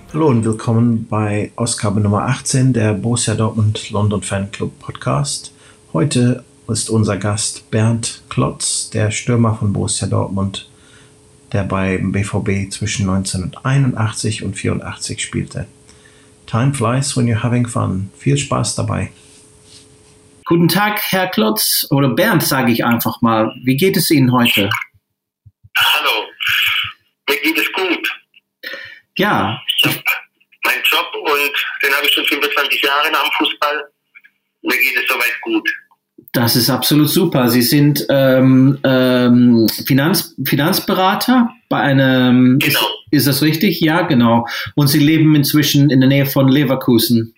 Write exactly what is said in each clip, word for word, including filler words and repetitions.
Hallo und willkommen bei Ausgabe Nummer achtzehn der Borussia Dortmund London Fanclub Podcast. Heute ist unser Gast Bernd Klotz, der Stürmer von Borussia Dortmund, der beim B V B zwischen neunzehnhunderteinundachtzig und vierundachtzig spielte. Time flies when you're having fun. Viel Spaß dabei. Guten Tag, Herr Klotz, oder Bernd, sage ich einfach mal. Wie geht es Ihnen heute? Hallo, mir geht es gut. Ja. Ich habe meinen Job und den habe ich schon fünfundzwanzig Jahre nach dem Fußball. Mir geht es soweit gut. Das ist absolut super. Sie sind ähm, ähm, Finanz, Finanzberater bei einem... Genau. Ist, ist das richtig? Ja, genau. Und Sie leben inzwischen in der Nähe von Leverkusen.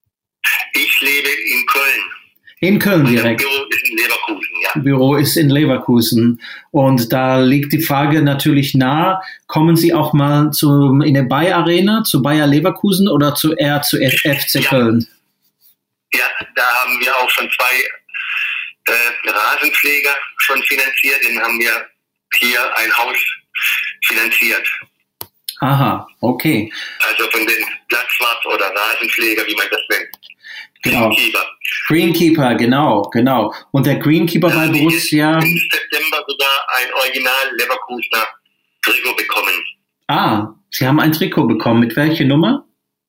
Ich lebe in Köln. In Köln und direkt. Das Büro ist in Leverkusen, ja. Büro ist in Leverkusen. Und da liegt die Frage natürlich nahe, kommen Sie auch mal zum, in der Bayer Arena, zu Bayer Leverkusen oder zu, eher zu F C Köln? Ja, da haben wir auch schon zwei äh, Rasenpfleger schon finanziert. Den haben wir hier ein Haus finanziert. Aha, okay. Also von den Platzwart oder Rasenpfleger, wie man das nennt. Genau. Greenkeeper. Greenkeeper, genau, genau. Und der Greenkeeper bei Borussia... Im September sogar ein Original Leverkusener Trikot bekommen. Ah, Sie haben ein Trikot bekommen. Mit welcher Nummer?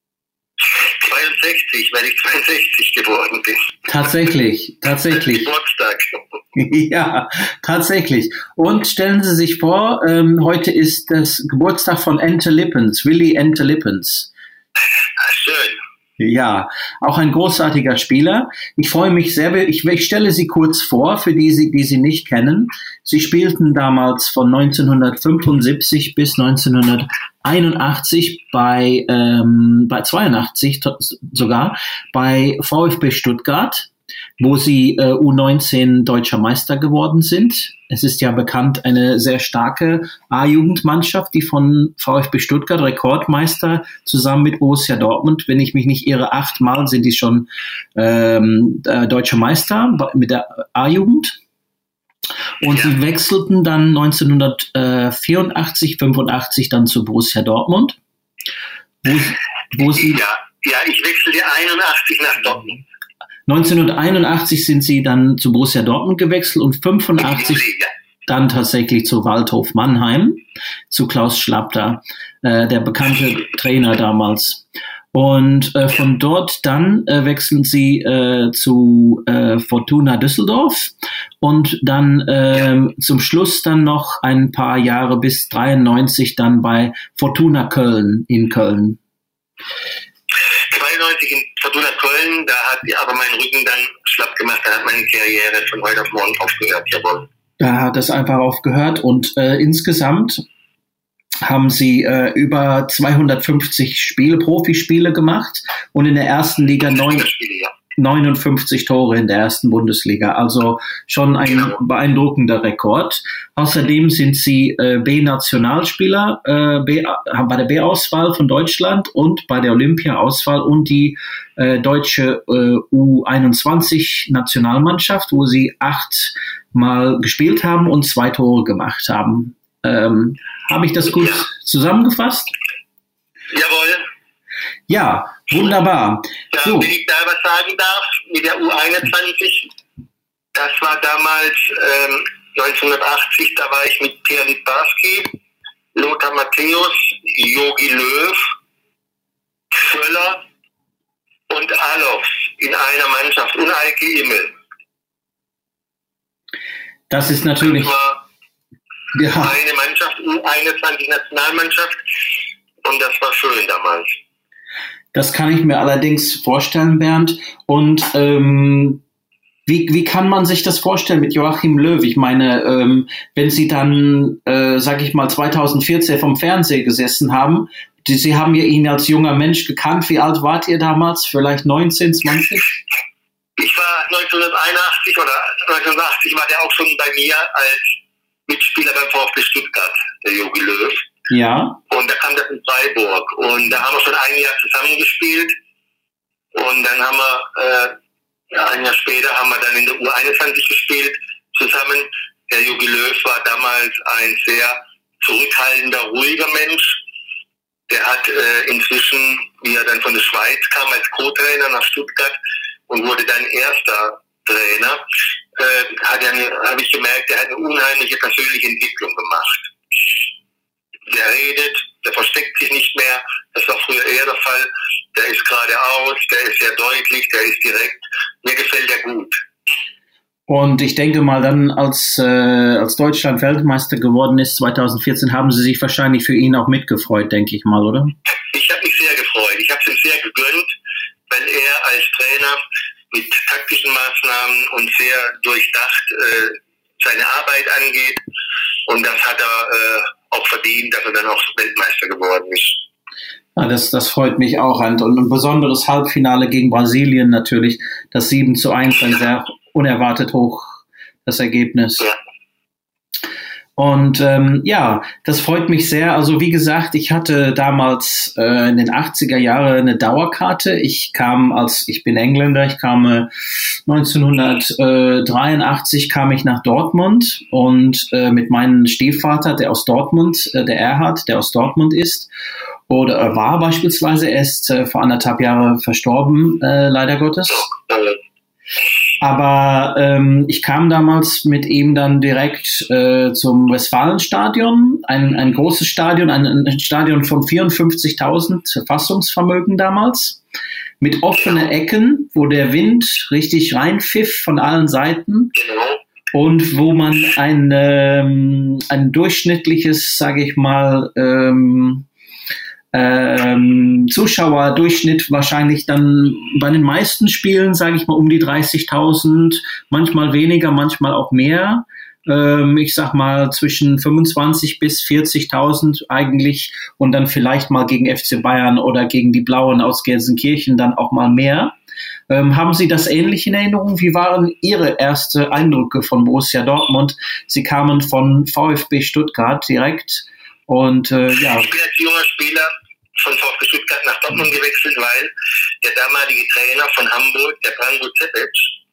zweiundsechzig, weil ich zweiundsechzig geworden bin. Tatsächlich, tatsächlich. Geburtstag. Ja, tatsächlich. Und stellen Sie sich vor, ähm, heute ist das Geburtstag von Ente Lippens, Willy Ente Lippens. Schön. Ja, auch ein großartiger Spieler. Ich freue mich sehr. Ich, ich stelle Sie kurz vor, für die, Sie, die Sie nicht kennen. Sie spielten damals von neunzehnhundertfünfundsiebzig bis neunzehnhunderteinundachtzig bei, ähm, bei zweiundachtzig sogar bei VfB Stuttgart, wo sie äh, U neunzehn deutscher Meister geworden sind. Es ist ja bekannt, eine sehr starke A-Jugendmannschaft, die von VfB Stuttgart, Rekordmeister, zusammen mit Borussia Dortmund, wenn ich mich nicht irre, achtmal sind die schon ähm, äh, deutscher Meister mit der A-Jugend. Und ja. Sie wechselten dann neunzehnhundertvierundachtzig, fünfundachtzig dann zu Borussia Dortmund. Wo, wo sie ja, ja, ich wechselte einundachtzig nach Dortmund. neunzehnhunderteinundachtzig sind sie dann zu Borussia Dortmund gewechselt und fünfundachtzig dann tatsächlich zu Waldhof Mannheim, zu Klaus Schlappter, äh, der bekannte Trainer damals. Und äh, von dort dann äh, wechseln sie äh, zu äh, Fortuna Düsseldorf und dann äh, zum Schluss dann noch ein paar Jahre bis dreiundneunzig dann bei Fortuna Köln in Köln. zweiundneunzig in Fortuna Köln, da hat aber mein Rücken dann schlapp gemacht, da hat meine Karriere von heute auf morgen aufgehört, jawohl. Da hat es einfach aufgehört und äh, insgesamt haben sie äh, über zweihundertfünfzig Spiele, Profispiele gemacht und in der ersten Liga neun, Spiele, ja. neunundfünfzig Tore in der ersten Bundesliga, also schon ein genau. beeindruckender Rekord. Außerdem sind sie äh, B-Nationalspieler äh, B, bei der B-Auswahl von Deutschland und bei der Olympia-Auswahl und die äh, deutsche äh, U einundzwanzig Nationalmannschaft, wo sie achtmal gespielt haben und zwei Tore gemacht haben. Ähm, Habe ich das gut ja. zusammengefasst? Jawohl. Ja, wunderbar. Ja, so. Wenn ich da was sagen darf, mit der U einundzwanzig, das war damals ähm, neunzehnhundertachtzig, da war ich mit Pierre Littbarski, Lothar Matthäus, Jogi Löw, Völler und Alofs in einer Mannschaft und Eike Immel. Das ist natürlich... Das war ja. eine Mannschaft, U einundzwanzig Nationalmannschaft, und das war schön damals. Das kann ich mir allerdings vorstellen, Bernd. Und ähm, wie, wie kann man sich das vorstellen mit Joachim Löw? Ich meine, ähm, wenn Sie dann, äh, sag ich mal, zweitausendvierzehn vom Fernseher gesessen haben, die, Sie haben ja ihn als junger Mensch gekannt. Wie alt wart ihr damals? Vielleicht neunzehn, zwanzig? Ich war neunzehnhunderteinundachtzig oder neunzehnhundertachtzig war der auch schon bei mir als Mitspieler beim VfB Stuttgart, der Jogi Löw. Ja. Und da kam das in Freiburg. Und da haben wir schon ein Jahr zusammengespielt. Und dann haben wir, äh, ja, ein Jahr später haben wir dann in der U einundzwanzig gespielt zusammen. Der Jogi Löw war damals ein sehr zurückhaltender, ruhiger Mensch, Der hat äh, inzwischen, wie er dann von der Schweiz kam, als Co-Trainer nach Stuttgart und wurde dann erster Trainer, äh, hat er, habe ich gemerkt, er hat eine unheimliche persönliche Entwicklung gemacht. Der redet, der versteckt sich nicht mehr, das war früher eher der Fall, der ist geradeaus, der ist sehr deutlich, der ist direkt, mir gefällt er gut. Und ich denke mal, dann als, äh, als Deutschland Weltmeister geworden ist, zwanzig vierzehn, haben Sie sich wahrscheinlich für ihn auch mitgefreut, denke ich mal, oder? Ich habe mich sehr gefreut. Ich habe es ihm sehr gegönnt, weil er als Trainer mit taktischen Maßnahmen und sehr durchdacht äh, seine Arbeit angeht. Und das hat er äh, auch verdient, dass er dann auch Weltmeister geworden ist. Ja, das, das freut mich auch. Und ein besonderes Halbfinale gegen Brasilien natürlich, das sieben zu eins, ein sehr unerwartet hoch, das Ergebnis. Ja. Und ähm, ja, das freut mich sehr. Also wie gesagt, ich hatte damals äh, in den achtziger Jahren eine Dauerkarte. Ich kam als, ich bin Engländer, ich kam äh, neunzehnhundertdreiundachtzig kam ich nach Dortmund und äh, mit meinem Stiefvater, der aus Dortmund, äh, der Erhard, der aus Dortmund ist, oder er war beispielsweise, er ist äh, vor anderthalb Jahren verstorben, äh, leider Gottes. Aber ähm, ich kam damals mit ihm dann direkt äh, zum Westfalenstadion, ein, ein großes Stadion, ein, ein Stadion von vierundfünfzigtausend Fassungsvermögen damals, mit offenen Ecken, wo der Wind richtig reinpfiff von allen Seiten und wo man ein, ähm, ein durchschnittliches, sage ich mal, ähm, Ähm, Zuschauerdurchschnitt wahrscheinlich dann bei den meisten Spielen, sage ich mal, um die dreißigtausend, manchmal weniger, manchmal auch mehr. Ähm, ich sag mal zwischen fünfundzwanzig bis vierzigtausend eigentlich und dann vielleicht mal gegen F C Bayern oder gegen die Blauen aus Gelsenkirchen dann auch mal mehr. Ähm, haben Sie das ähnlich in Erinnerung? Wie waren Ihre ersten Eindrücke von Borussia Dortmund? Sie kamen von VfB Stuttgart direkt. Und, äh, ja. Ich bin als junger Spieler von VfB Stuttgart nach Dortmund gewechselt, weil der damalige Trainer von Hamburg, der Branko Cepic,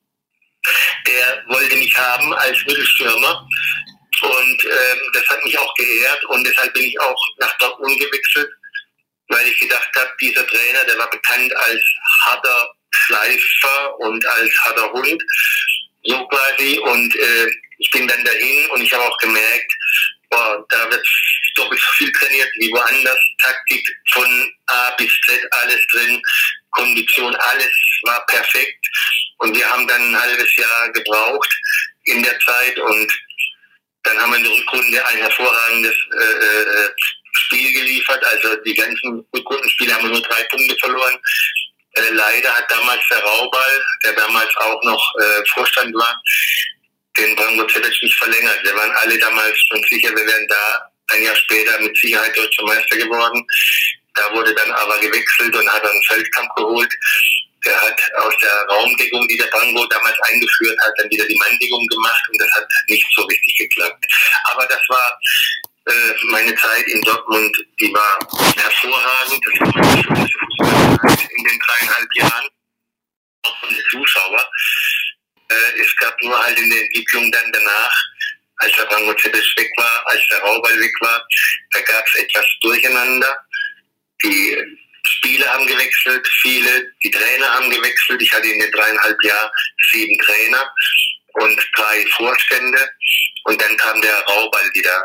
der wollte mich haben als Mittelstürmer. Und ähm, das hat mich auch geehrt und deshalb bin ich auch nach Dortmund gewechselt, weil ich gedacht habe, dieser Trainer, der war bekannt als harter Schleifer und als harter Hund, so quasi. Und äh, ich bin dann dahin und ich habe auch gemerkt, boah, da wird doppelt so viel trainiert wie woanders. Taktik von A bis Z, alles drin. Kondition, alles war perfekt. Und wir haben dann ein halbes Jahr gebraucht in der Zeit. Und dann haben wir in der Rückrunde ein hervorragendes äh, Spiel geliefert. Also die ganzen Rückrundenspiele haben wir nur drei Punkte verloren. Äh, leider hat damals der Raubal, der damals auch noch äh, Vorstand war, den Branko Cepic nicht verlängert. Wir waren alle damals schon sicher, wir wären da ein Jahr später mit Sicherheit Deutscher Meister geworden. Da wurde dann aber gewechselt und hat einen Feldkampf geholt. Der hat aus der Raumdeckung, die der Branko damals eingeführt hat, dann wieder die Manndeckung gemacht und das hat nicht so richtig geklappt. Aber das war äh, meine Zeit in Dortmund, die war hervorragend. Das war meine schönste Fußballzeit in den dreieinhalb Jahren. Auch von den Zuschauern. Es gab nur halt in der Entwicklung dann danach, als der Branko Cepic weg war, als der Raubal weg war, da gab es etwas Durcheinander. Die Spieler haben gewechselt, viele, die Trainer haben gewechselt. Ich hatte in den dreieinhalb Jahren sieben Trainer und drei Vorstände. Und dann kam der Raubal wieder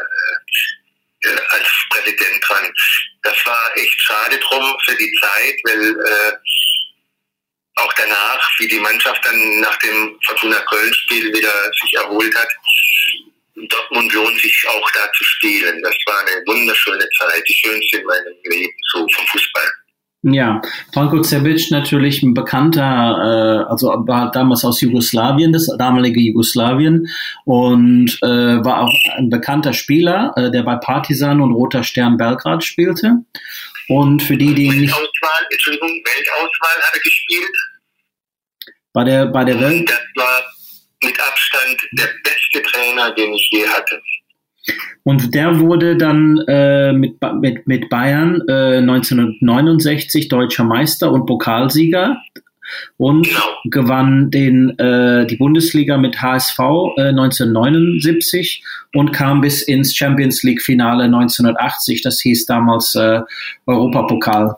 äh, als Präsident dran. Das war echt schade drum für die Zeit, weil äh, auch danach, wie die Mannschaft dann nach dem Fortuna Köln-Spiel wieder sich erholt hat, Dortmund lohnt sich auch da zu spielen. Das war eine wunderschöne Zeit, die schönste in meinem Leben, so vom Fußball. Ja, Branko Cepic natürlich ein bekannter, äh, also war damals aus Jugoslawien, das damalige Jugoslawien und äh, war auch ein bekannter Spieler, äh, der bei Partizan und Roter Stern Belgrad spielte. Und für die, die nicht... Weltauswahl, Entschuldigung, Weltauswahl hat er gespielt. Bei der, bei der Welt... Das war mit Abstand der beste Trainer, den ich je hatte. Und der wurde dann äh, mit, mit, mit Bayern äh, neunzehnhundertneunundsechzig deutscher Meister und Pokalsieger. und Genau. gewann den, äh, die Bundesliga mit H S V äh, neunzehnhundertneunundsiebzig und kam bis ins Champions League Finale neunzehnhundertachtzig. Das hieß damals äh, Europapokal.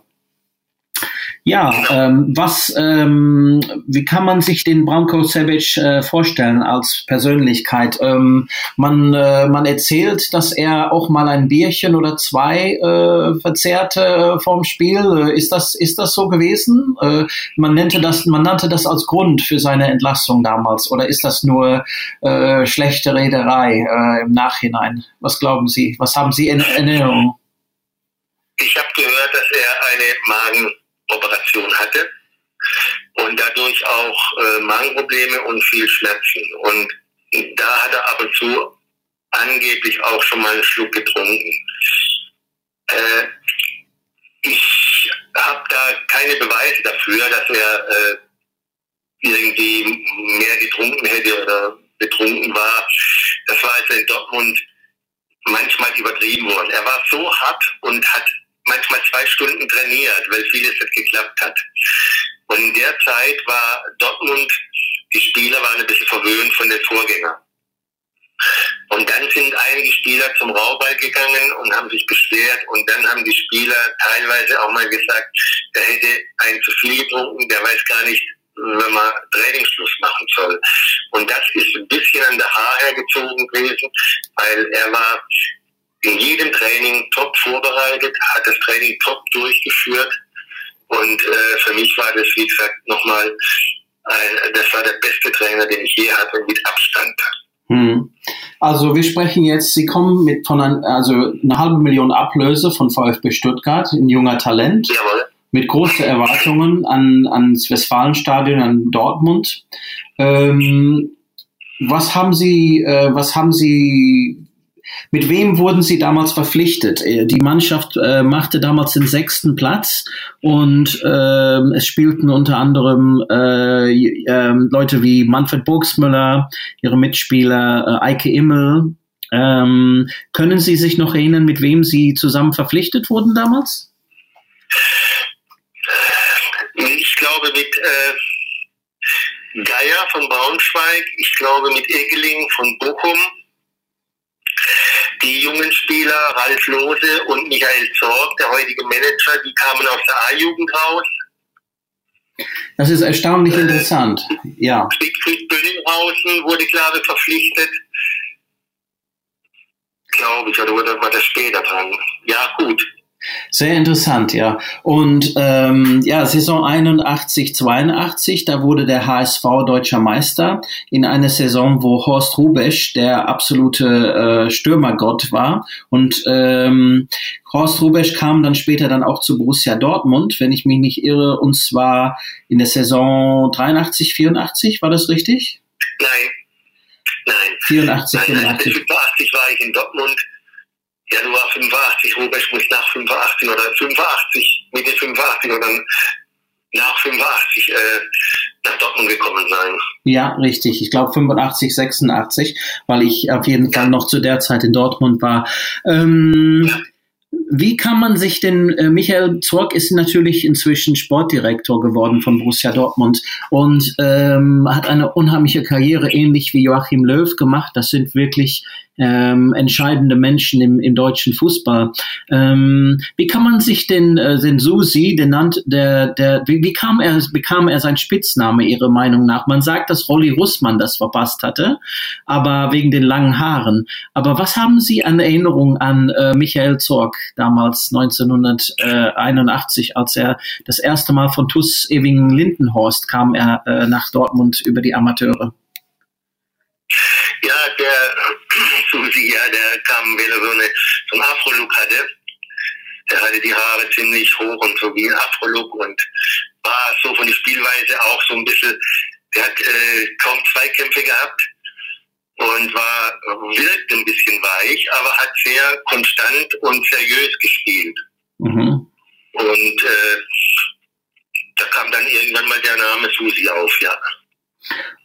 Ja, ähm, was, ähm, wie kann man sich den Branko Cebic äh, vorstellen als Persönlichkeit? Ähm, man, äh, man erzählt, dass er auch mal ein Bierchen oder zwei äh, verzehrte äh, vorm Spiel. Äh, ist das, ist das so gewesen? Äh, man nannte das, man nannte das als Grund für seine Entlassung damals. Oder ist das nur äh, schlechte Rederei äh, im Nachhinein? Was glauben Sie? Was haben Sie in Erinnerung? Ich habe gehört, dass er eine Magenoperation hatte und dadurch auch äh, Magenprobleme und viel Schmerzen. Und da hat er ab und zu angeblich auch schon mal einen Schluck getrunken. Äh, ich habe da keine Beweise dafür, dass er äh, irgendwie mehr getrunken hätte oder betrunken war. Das war also in Dortmund manchmal übertrieben worden. Er war so hart und hat manchmal zwei Stunden trainiert, weil vieles nicht geklappt hat. Und in der Zeit war Dortmund, die Spieler waren ein bisschen verwöhnt von den Vorgängern. Und dann sind einige Spieler zum Raubball gegangen und haben sich beschwert. Und dann haben die Spieler teilweise auch mal gesagt, der hätte einen zu viel getrunken, der weiß gar nicht, wenn man Trainingsschluss machen soll. Und das ist ein bisschen an der Haar hergezogen gewesen, weil er war in jedem Training top vorbereitet, hat das Training top durchgeführt und äh, für mich war das, wie gesagt, nochmal, ein, das war der beste Trainer, den ich je hatte, mit Abstand. Hm. Also wir sprechen jetzt, Sie kommen mit von ein, also eine halbe Million Ablöse von VfB Stuttgart, ein junger Talent. Jawohl. Mit großen Erwartungen an ans Westfalenstadion, an Dortmund. Ähm, was haben Sie, äh, was haben Sie Mit wem wurden Sie damals verpflichtet? Die Mannschaft äh, machte damals den sechsten Platz und äh, es spielten unter anderem äh, äh, Leute wie Manfred Burgsmüller, ihre Mitspieler äh, Eike Immel. Ähm, können Sie sich noch erinnern, mit wem Sie zusammen verpflichtet wurden damals? Ich glaube mit äh, Geier von Braunschweig, ich glaube mit Egeling von Bochum. Die jungen Spieler, Ralf Lohse und Michael Zorg, der heutige Manager, die kamen aus der A-Jugend raus. Das ist erstaunlich äh, interessant, ja. Siegfried Bönninghausen wurde, glaube ich, verpflichtet. Glaube ich, oder war das später dran? Ja, gut. Sehr interessant, ja. Und ähm, ja, Saison einundachtzig, zweiundachtzig, da wurde der H S V deutscher Meister in einer Saison, wo Horst Hrubesch der absolute äh, Stürmergott war. Und ähm, Horst Hrubesch kam dann später dann auch zu Borussia Dortmund, wenn ich mich nicht irre, und zwar in der Saison dreiundachtzig, vierundachtzig, war das richtig? Nein, nein. vierundachtzig, nein, fünfundachtzig. fünfundachtzig war ich in Dortmund. Ja, du warst fünfundachtzig, Hrubesch muss nach fünfundachtzig oder fünfundachtzig, Mitte fünfundachtzig oder nach fünfundachtzig äh, nach Dortmund gekommen sein. Ja, richtig. Ich glaube fünfundachtzig, sechsundachtzig, weil ich auf jeden Fall noch zu der Zeit in Dortmund war. Ähm, ja. Wie kann man sich denn, äh, Michael Zorg ist natürlich inzwischen Sportdirektor geworden von Borussia Dortmund und ähm, hat eine unheimliche Karriere, ähnlich wie Joachim Löw gemacht. Das sind wirklich ähm, entscheidende Menschen im, im deutschen Fußball. Ähm, wie kann man sich denn, äh, den Susi, den nannt, der, der, wie, wie kam er, bekam er sein Spitzname, Ihrer Meinung nach? Man sagt, dass Rolli Russmann das verpasst hatte, aber wegen den langen Haaren. Aber was haben Sie an Erinnerung an äh, Michael Zorg damals neunzehnhunderteinundachtzig, als er das erste Mal von T U S Ewingen-Lindenhorst kam er äh, nach Dortmund über die Amateure? Ja, der Susi, ja, der kam, wenn er so, eine, so einen Afro-Look hatte. Der hatte die Haare ziemlich hoch und so wie ein Afro-Look und war so von der Spielweise auch so ein bisschen, der hat äh, kaum Zweikämpfe gehabt und war, wirkt ein bisschen weich, aber hat sehr konstant und seriös gespielt. Mhm. Und äh, da kam dann irgendwann mal der Name Susi auf, ja.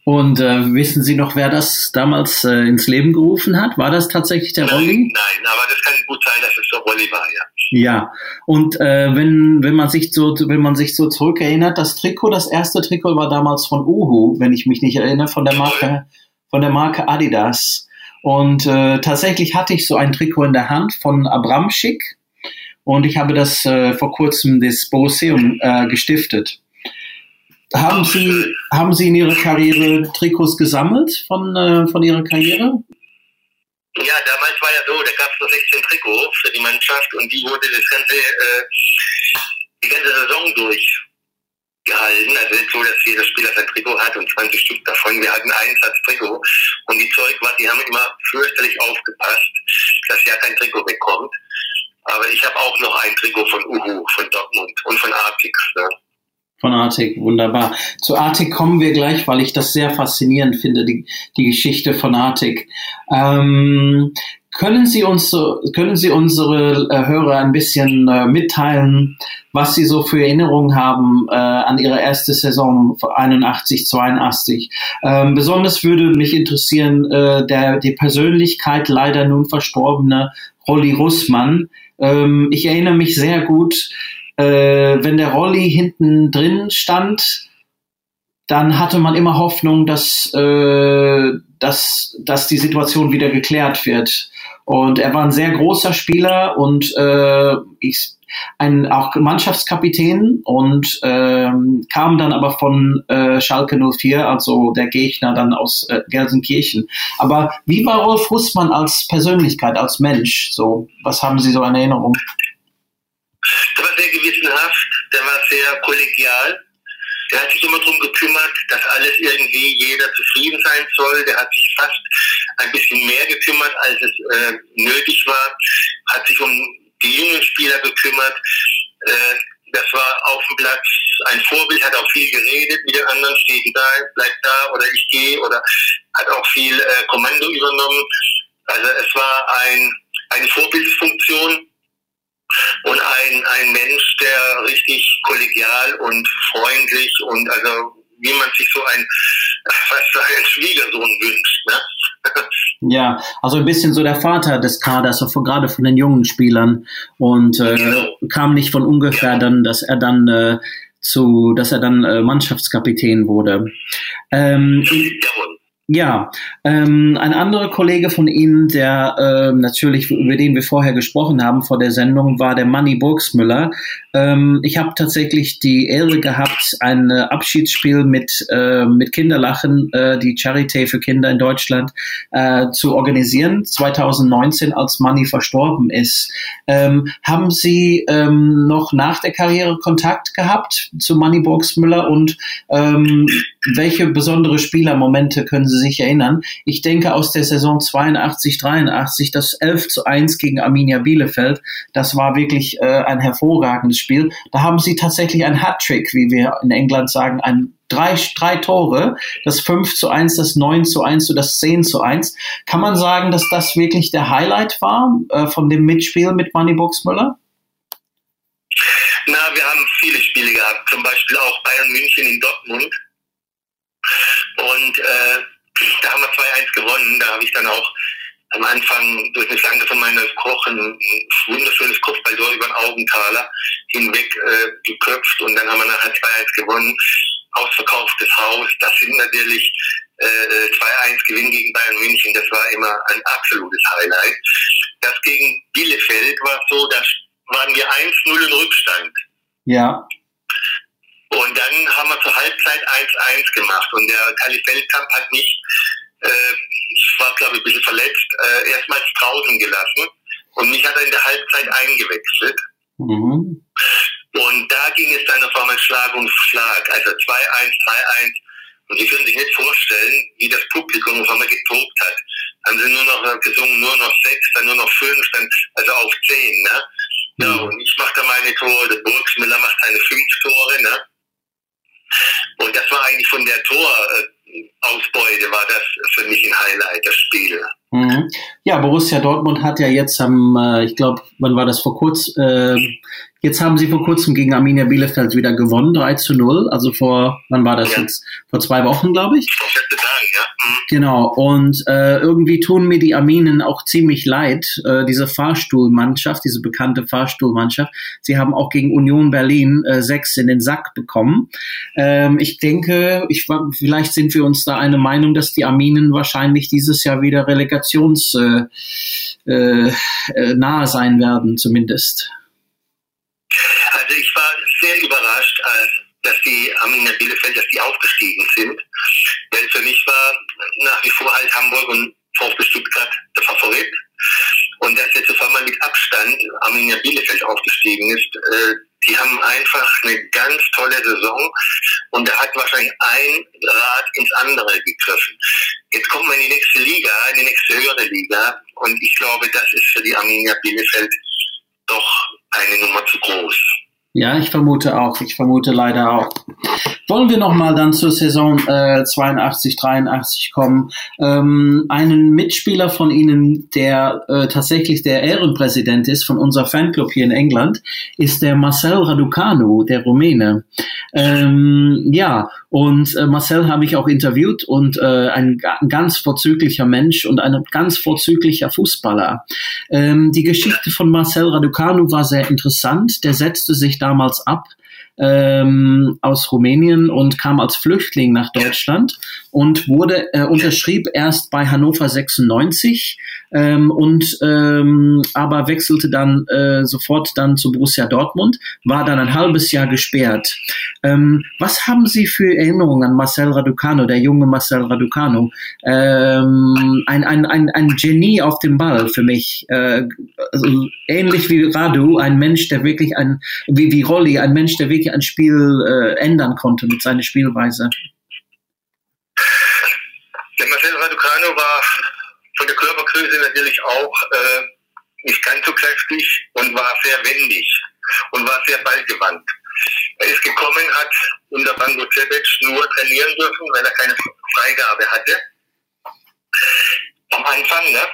Und äh, wissen Sie noch, wer das damals äh, ins Leben gerufen hat? War das tatsächlich der nein, Rolli? Nein, aber das kann gut sein, dass es der Rolli war, ja. Ja, und äh, wenn wenn man sich so wenn man sich so zurückerinnert, das Trikot, das erste Trikot war damals von Uhu, wenn ich mich nicht erinnere, von der Marke von der Marke Adidas. Und äh, tatsächlich hatte ich so ein Trikot in der Hand von Abramczyk und ich habe das äh, vor kurzem das Borussium äh, gestiftet. Haben Sie haben Sie in Ihrer Karriere Trikots gesammelt von äh, von Ihrer Karriere? Ja, damals war ja so, da gab es nur sechzehn Trikots für die Mannschaft und die wurde das ganze, äh, die ganze Saison durchgehalten. Also nicht so, dass jeder Spieler sein Trikot hat und zwanzig Stück davon. Wir hatten einen Satz Trikot und die Zeug war, die haben immer fürchterlich aufgepasst, dass ja kein Trikot wegkommt. Aber ich habe auch noch ein Trikot von Uhu, von Dortmund und von Artik. Ne? Von Artik, wunderbar. Zu Artik kommen wir gleich, weil ich das sehr faszinierend finde, die, die Geschichte von Artik. Ähm, können Sie uns, können Sie unsere äh, Hörer ein bisschen äh, mitteilen, was Sie so für Erinnerungen haben äh, an Ihre erste Saison einundachtzig, zweiundachtzig? Ähm, besonders würde mich interessieren, äh, der, die Persönlichkeit leider nun verstorbene Rolli Russmann. Ähm, ich erinnere mich sehr gut, Äh, wenn der Rolli hinten drin stand, dann hatte man immer Hoffnung, dass, äh, dass, dass die Situation wieder geklärt wird. Und er war ein sehr großer Spieler und äh, ich, ein, auch Mannschaftskapitän und äh, kam dann aber von äh, Schalke null vier, also der Gegner dann aus äh, Gelsenkirchen. Aber wie war Rolf Russmann als Persönlichkeit, als Mensch? So, was haben Sie so in Erinnerung? Der war sehr gewissenhaft, der war sehr kollegial, der hat sich immer darum gekümmert, dass alles irgendwie jeder zufrieden sein soll, der hat sich fast ein bisschen mehr gekümmert, als es äh, nötig war, hat sich um die jungen Spieler gekümmert, äh, das war auf dem Platz ein Vorbild, hat auch viel geredet mit den anderen, steht da, bleib da oder ich gehe oder hat auch viel äh, Kommando übernommen, also es war ein, eine Vorbildfunktion. Und ein, ein Mensch, der richtig kollegial und freundlich und also wie man sich so ein, fast einen Schwiegersohn wünscht. Ne? Ja, also ein bisschen so der Vater des Kaders, auch gerade von den jungen Spielern und äh, genau. Kam nicht von ungefähr ja. dann, dass er dann äh, zu, dass er dann äh, Mannschaftskapitän wurde. Ähm, Jawohl. Ja, ähm, ein anderer Kollege von Ihnen, der äh, natürlich, über den wir vorher gesprochen haben vor der Sendung, war der Manni Burgsmüller. Ähm, ich habe tatsächlich die Ehre gehabt, ein äh, Abschiedsspiel mit äh, mit Kinderlachen, äh, die Charité für Kinder in Deutschland, äh, zu organisieren, zwanzig neunzehn, als Manni verstorben ist. Ähm, haben Sie ähm, noch nach der Karriere Kontakt gehabt zu Manni Burgsmüller und ähm, welche besondere Spielermomente können Sie sich erinnern? Ich denke aus der Saison zweiundachtzig, dreiundachtzig, das elf zu eins gegen Arminia Bielefeld, das war wirklich äh, ein hervorragendes Spiel. Da haben Sie tatsächlich ein Hattrick, wie wir in England sagen, ein drei, drei Tore, das fünf zu eins, das neun zu eins und das zehn zu eins. Kann man sagen, dass das wirklich der Highlight war äh, von dem Mitspiel mit Manni Burgsmüller? Na, wir haben viele Spiele gehabt, zum Beispiel auch Bayern München in Dortmund. Und äh, da haben wir zwei eins gewonnen. Da habe ich dann auch am Anfang durch eine Flanke von meiner Koch ein, ein wunderschönes Kopfballtor über den Augenthaler hinweg äh, geköpft. Und dann haben wir nachher zwei eins gewonnen. Ausverkauftes Haus. Das sind natürlich äh, zwei eins Gewinn gegen Bayern München. Das war immer ein absolutes Highlight. Das gegen Bielefeld war so, da waren wir eins null in Rückstand. Ja. Und dann haben wir zur Halbzeit eins eins gemacht und der Kali Feldkamp hat mich, äh, ich war glaube ich ein bisschen verletzt, äh, erstmals draußen gelassen und mich hat er in der Halbzeit eingewechselt. Mhm. Und da ging es dann auf einmal Schlag um Schlag, also zwei eins, drei eins. Und Sie können sich nicht vorstellen, wie das Publikum auf einmal getobt hat. Dann sind nur noch gesungen, nur noch sechs, dann nur noch fünf, dann also auf zehn. Ne? Ja, und ich mache da meine Tore, der Burgsmüller macht seine fünf Tore, ne? Und das war eigentlich von der Torausbeute, war das für mich ein Highlight, das Spiel. Mhm. Ja, Borussia Dortmund hat ja jetzt am, äh, ich glaube, wann war das vor kurz, äh, Jetzt haben sie vor kurzem gegen Arminia Bielefeld wieder gewonnen, drei zu null. Also vor, wann war das Ja. jetzt? Vor zwei Wochen, glaube ich. Ich würde sagen, ja. Mhm. Genau. Und äh, irgendwie tun mir die Arminen auch ziemlich leid. Äh, diese Fahrstuhlmannschaft, diese bekannte Fahrstuhlmannschaft. Sie haben auch gegen Union Berlin äh, sechs in den Sack bekommen. Ähm, ich denke, ich vielleicht sind wir uns da eine Meinung, dass die Arminen wahrscheinlich dieses Jahr wieder relegations äh, äh, nahe sein werden, zumindest. Also ich war sehr überrascht, als dass die Arminia Bielefeld, dass die aufgestiegen sind, weil für mich war nach wie vor halt Hamburg und VfB Stuttgart der Favorit und dass jetzt auf einmal mit Abstand Arminia Bielefeld aufgestiegen ist, äh, die haben einfach eine ganz tolle Saison und da hat wahrscheinlich ein Rad ins andere gegriffen. Jetzt kommt man in die nächste Liga, in die nächste höhere Liga und ich glaube, das ist für die Arminia Bielefeld doch eine Nummer zu groß. Ja, ich vermute auch. Ich vermute leider auch. Wollen wir nochmal dann zur Saison äh, zweiundachtzig, dreiundachtzig kommen. Ähm, einen Mitspieler von Ihnen, der äh, tatsächlich der Ehrenpräsident ist von unserem Fanclub hier in England, ist der Marcel Raducanu, der Rumäne. Ähm, ja, und äh, Marcel habe ich auch interviewt und äh, ein, ein ganz vorzüglicher Mensch und ein ganz vorzüglicher Fußballer. Ähm, die Geschichte von Marcel Raducanu war sehr interessant. Der setzte sich damals ab ähm, aus Rumänien und kam als Flüchtling nach Deutschland und wurde äh, unterschrieb erst bei Hannover sechsundneunzig ähm, und ähm, aber wechselte dann äh, sofort dann zu Borussia Dortmund, war dann ein halbes Jahr gesperrt. Ähm, was haben Sie für Erinnerungen an Marcel Raducanu, der junge Marcel Raducanu? Ähm, ein, ein, ein, ein Genie auf dem Ball für mich. Äh, also ähnlich wie Radu, ein Mensch, der wirklich ein, wie, wie Rolli, ein Mensch, der wirklich ein Spiel äh, ändern konnte mit seiner Spielweise. Der Marcel Raducanu war von der Körpergröße natürlich auch äh, nicht ganz so kräftig und war sehr wendig und war sehr ballgewandt. Er ist gekommen, hat unter Branko Cebec nur trainieren dürfen, weil er keine Freigabe hatte. Am Anfang, ne?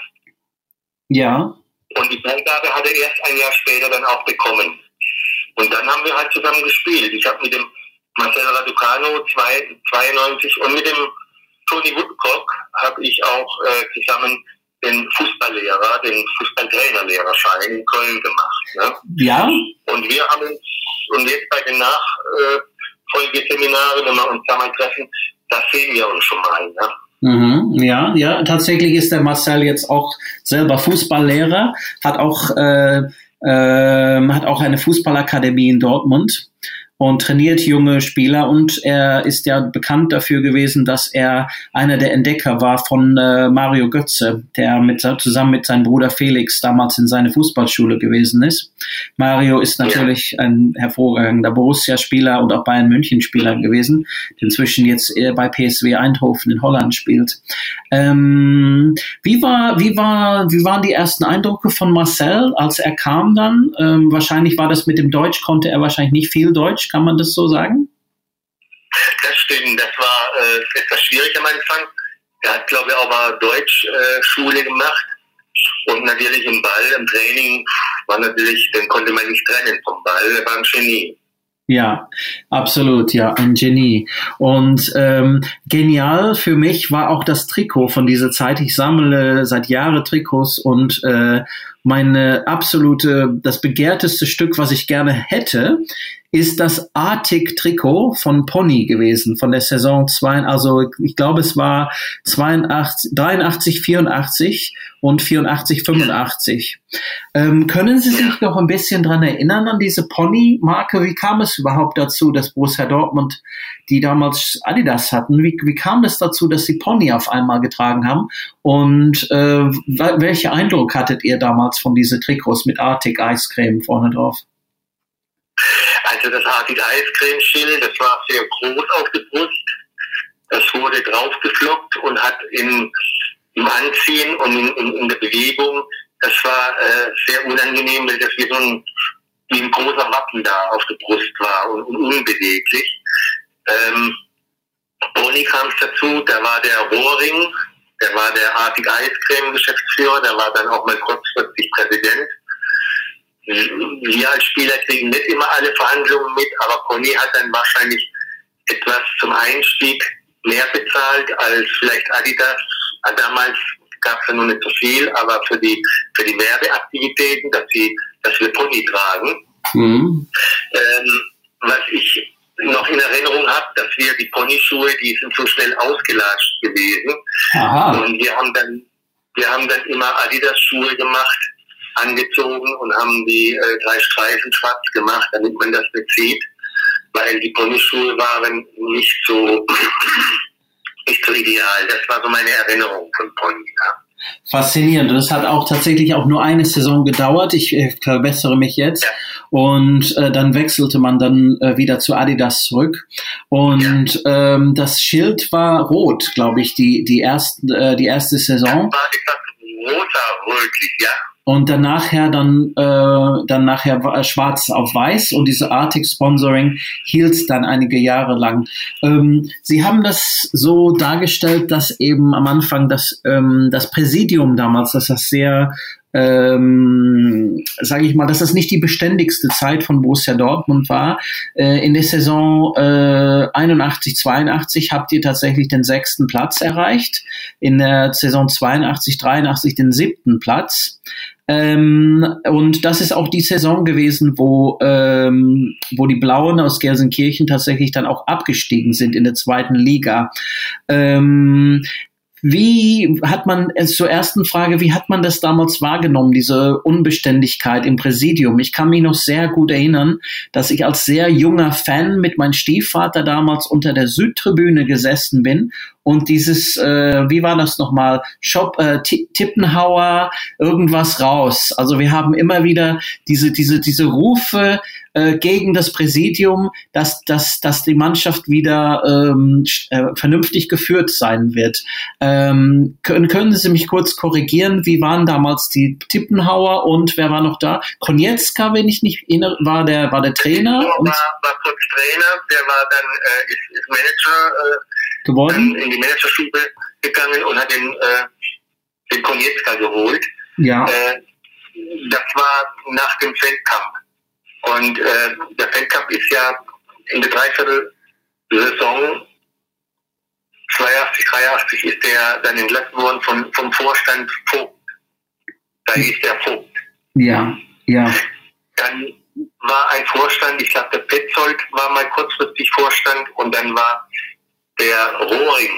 Ja. Und die Freigabe hat er erst ein Jahr später dann auch bekommen. Und dann haben wir halt zusammen gespielt. Ich habe mit dem Marcel Raducanu zweiundneunzig und mit dem Tony Woodcock habe ich auch äh, zusammen den Fußballlehrer, den Fußballtrainerlehrerschein in Köln gemacht. Ne? Ja. Und wir haben uns, und jetzt bei den Nachfolgeseminaren, wenn wir uns da mal treffen, da sehen wir uns schon mal. Ne? Mhm, ja, ja, tatsächlich ist der Marcel jetzt auch selber Fußballlehrer, hat auch, äh, äh, hat auch eine Fußballakademie in Dortmund und trainiert junge Spieler und er ist ja bekannt dafür gewesen, dass er einer der Entdecker war von äh, Mario Götze, der mit, zusammen mit seinem Bruder Felix damals in seine Fußballschule gewesen ist. Mario ist natürlich ein hervorragender Borussia-Spieler und auch Bayern München-Spieler gewesen, der inzwischen jetzt bei P S V Eindhoven in Holland spielt. Ähm, wie war, wie war, wie waren die ersten Eindrücke von Marcel, als er kam dann? Ähm, wahrscheinlich war das mit dem Deutsch, konnte er wahrscheinlich nicht viel Deutsch, kann man das so sagen? Das stimmt, das war äh, etwas schwierig am Anfang. Er hat, glaube ich, auch mal Deutschschule äh, gemacht. Und natürlich im Ball, im Training, war natürlich, den konnte man nicht trennen vom Ball, er war ein Genie. Ja, absolut, ja, ein Genie. Und ähm, genial für mich war auch das Trikot von dieser Zeit. Ich sammle seit Jahren Trikots und äh, meine absolute, das begehrteste Stück, was ich gerne hätte, ist das Arctic-Trikot von Pony gewesen, von der Saison zwei, also ich glaube es war zweiundachtzig, dreiundachtzig, vierundachtzig und vierundachtzig, fünfundachtzig. Ähm, können Sie sich noch ein bisschen dran erinnern an diese Pony-Marke? Wie kam es überhaupt dazu, dass Borussia Dortmund, die damals Adidas hatten, wie, wie kam es dazu, dass Sie Pony auf einmal getragen haben? Und äh, welcher Eindruck hattet ihr damals von diesen Trikots mit Arctic Eiscreme vorne drauf? Also das Arctic Eiscreme Schild, das war sehr groß auf der Brust. Das wurde draufgeflockt und hat im, im Anziehen und in, in, in der Bewegung, das war äh, sehr unangenehm, weil das wie so ein, wie ein großer Wappen da auf der Brust war und, und unbeweglich. Ähm, Pony kam es dazu, da war der Rohring, der war der Arctic Eiscreme Geschäftsführer, der war dann auch mal kurzfristig Präsident. wir als Spieler kriegen nicht immer alle Verhandlungen mit, aber Pony hat dann wahrscheinlich etwas zum Einstieg mehr bezahlt als vielleicht Adidas. Damals gab es ja noch nicht so viel, aber für die für die Werbeaktivitäten, dass sie, dass wir Pony tragen. Mhm. Ähm, was ich noch in Erinnerung habe, dass wir die Ponyschuhe, die sind so schnell ausgelatscht gewesen. Aha. Und wir haben dann wir haben dann immer Adidas-Schuhe gemacht, angezogen und haben die äh, drei Streifen schwarz gemacht, damit man das nicht sieht, weil die Ponyschuhe waren nicht so nicht so ideal. Das war so meine Erinnerung von Pony. Ja. Faszinierend. Das hat auch tatsächlich auch nur eine Saison gedauert. Ich äh, verbessere mich jetzt. Ja. Und äh, dann wechselte man dann äh, wieder zu Adidas zurück. Und ja. ähm, das Schild war rot, glaube ich, die die erste äh, die erste Saison. Das war etwas rosa, rötlich, ja. Und dann nachher dann äh, dann nachher war schwarz auf weiß und diese Arctic Sponsoring hielt dann einige Jahre lang. Ähm, Sie haben das so dargestellt, dass eben am Anfang das ähm, das Präsidium damals, dass das sehr ähm, sage ich mal, dass das nicht die beständigste Zeit von Borussia Dortmund war. Äh, in der Saison äh, einundachtzig, zweiundachtzig habt ihr tatsächlich den sechsten Platz erreicht. In der Saison zweiundachtzig, dreiundachtzig den siebten Platz. Ähm, und das ist auch die Saison gewesen, wo ähm, wo die Blauen aus Gelsenkirchen tatsächlich dann auch abgestiegen sind in der zweiten Liga. Ähm, Wie hat man, äh, zur ersten Frage, wie hat man das damals wahrgenommen, diese Unbeständigkeit im Präsidium? Ich kann mich noch sehr gut erinnern, dass ich als sehr junger Fan mit meinem Stiefvater damals unter der Südtribüne gesessen bin und dieses, äh, wie war das nochmal, Shop, äh, Tippenhauer, irgendwas raus. Also wir haben immer wieder diese, diese, diese Rufe äh, gegen das Präsidium, dass, dass, dass die Mannschaft wieder ähm, äh, vernünftig geführt sein wird. Ähm, können, können Sie mich kurz korrigieren? Wie waren damals die Tippenhauer und wer war noch da? Konietzka, wenn ich nicht erinnere, war der, war der Trainer? War, war kurz Trainer, der war dann, äh, ist, ist Manager, äh, geworden? in die Managerstube gegangen und hat den, äh, den Konietzka geholt. Ja. Äh, das war nach dem Feldkampf. Und äh, der Feldkampf ist ja in der Dreiviertel-Saison zweiundachtzig, dreiundachtzig ist der dann entlassen worden von, vom Vorstand Vogt. Da hieß der Vogt. Ja, ja. Dann war ein Vorstand, ich glaube der Petzold war mal kurzfristig Vorstand und dann war der Rohring